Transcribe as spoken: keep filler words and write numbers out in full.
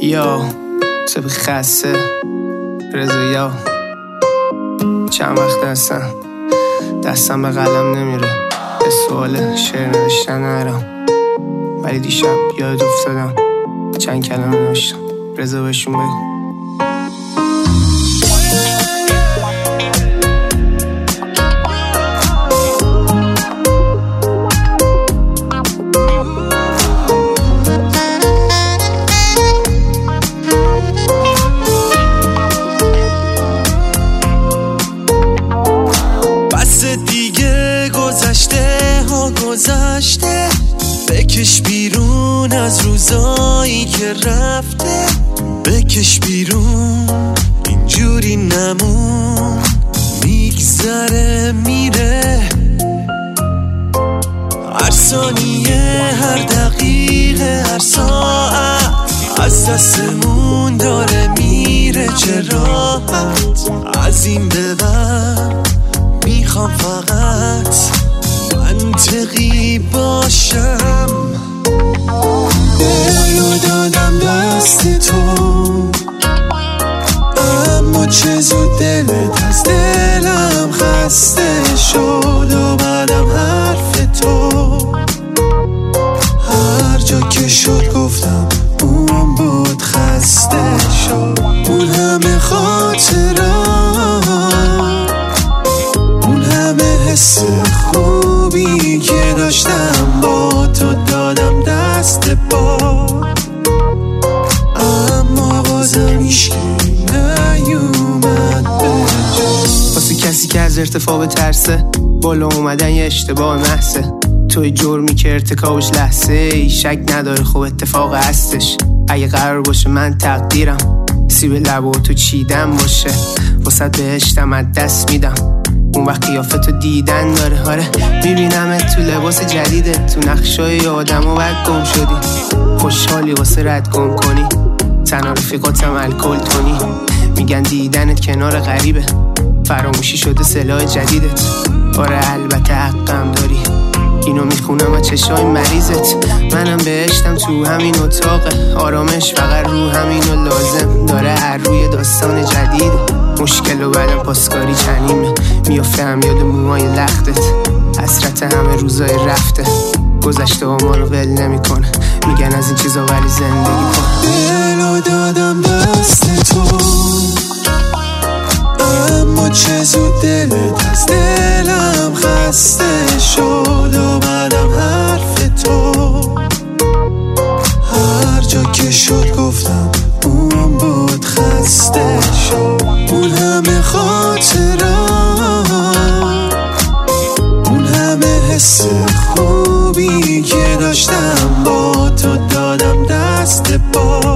یا شبی خسته رضا یا چند وقت هستن دستم به قلم نمیره، به سوال شعر نوشتن نرم، ولی دیشب یاد افتادم چند کلمه نوشتم. رضا بهشون بگو. دیگه گذشته ها گذشته، بکش بیرون از روزایی که رفته، بکش بیرون اینجوری نمون، میگذره میره هر ثانیه هر دقیقه هر ساعت از دستمون داره میره، چه راحت از این به بعد میخوام فقط منطقی باشم. دلو دادم دست تو، اما چه زود دلت از دلم خسته شد و بعدم حرف تو هر جا که شد گفتم اون بود خسته شد. اون همه خاطرات، حس خوبی که داشتم با تو دادم دست با، اما بازم ایشکی نیومد به جا. واسه کسی که از ارتفاع به ترسه، بالا اومدن یه اشتباه محضه، توی جرمی که ارتکابش لحظه ای شک نداره خب اتفاق هستش. اگه قرار باشه من تقدیرم سیب لبو تو چیدم باشه، واسه بهشتم از دست میدم اون وقت قیافتو دیدن داره. آره میبینمت تو لباس جدیدت، تو نقشای آدم و بعد گم شدی، خوشحالی واسه رد گم کنی، تنها رفیقاتم الکل تونی، میگن دیدنت کنار غریبه، فراموشی شده سلاح جدیدت. آره البته حقم داری، اینو میخونم از چشای مریضت، منم بهشتم تو همین اتاقه، آرامش فقط رو همینو لازم داره، هر روی داستان جدیده، مشکل و بعدم پاسکاری چنیمه، میافتم یاد موهای لختت، حسرت همه روزای رفته، گذشته و ما رو ول نمی کنه، میگن از این چیزا ولی زندگی کن. دلو دادم دست تو، اما چه زود دلت از دلم خسته شد و بعدم حرف تو هر جا که شد گفتم اون بود خسته شد. اون همه خاطرات، اون همه حس خوبی که داشتم با تو دادم دست با،